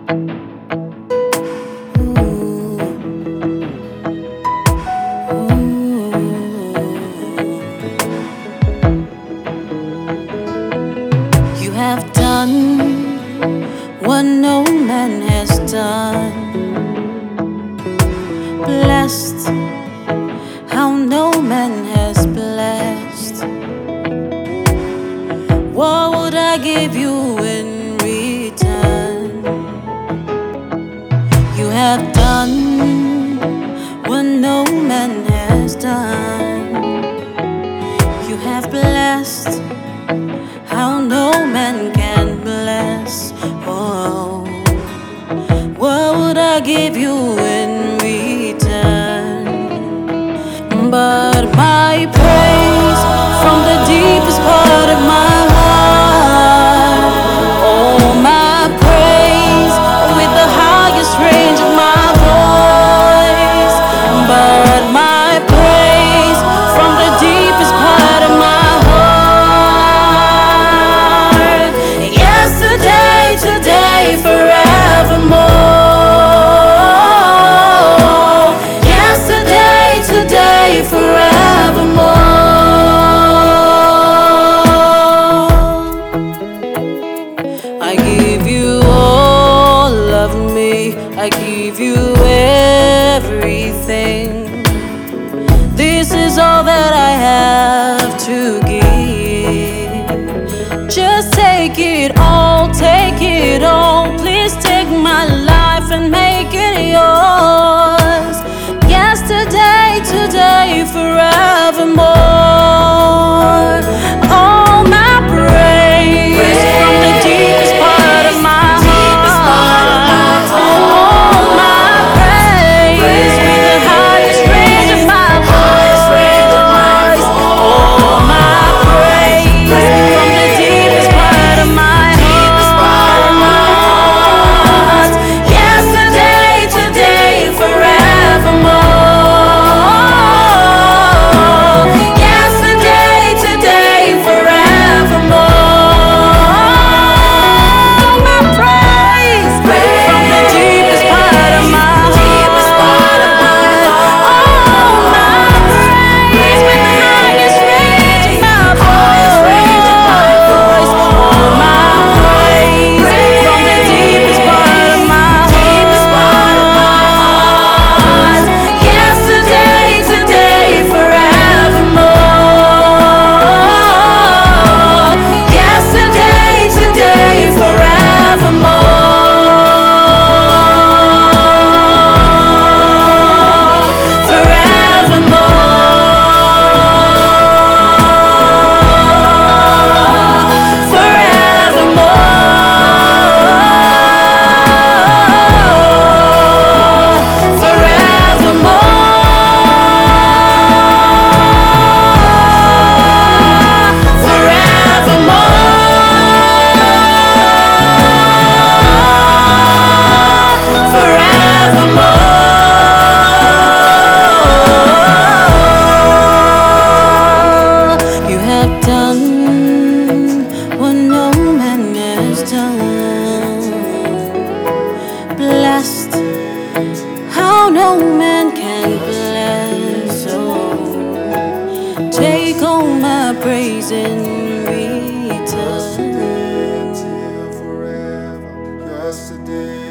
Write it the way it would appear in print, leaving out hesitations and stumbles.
You have done what no man has done. Blessed how no man has blessed. What would I give you in return? You have done what no man has done. You have blessed how no man can bless. Oh, what would I give you in return? But my praise from the deepest part of my heart. Oh, my praise with the highest range of my voice. But my praise from the deepest part of my heart. Yesterday, today, forevermore. Yesterday, today, forevermore. I give you all of me. I give you everything. This is all that I have to give. Just take it all, take it all. Please take my life and make it yours. Yesterday, today, forevermore. All my praise from the deepest part of my heart. All my praise with the highest range of my voice. All my praise from the deepest part of my heart. Yesterday, today, forevermore. Yesterday, today, forevermore. My praise from the deepest part of my heart. All my praise with the highest range of my voice. All my praise from the deepest part of my heart. Yesterday, today, forevermore. Yesterday, today, forevermore. You have done what no man has done. Blessed how no man can bless. Oh, take all my praise in return. Forever, yesterday.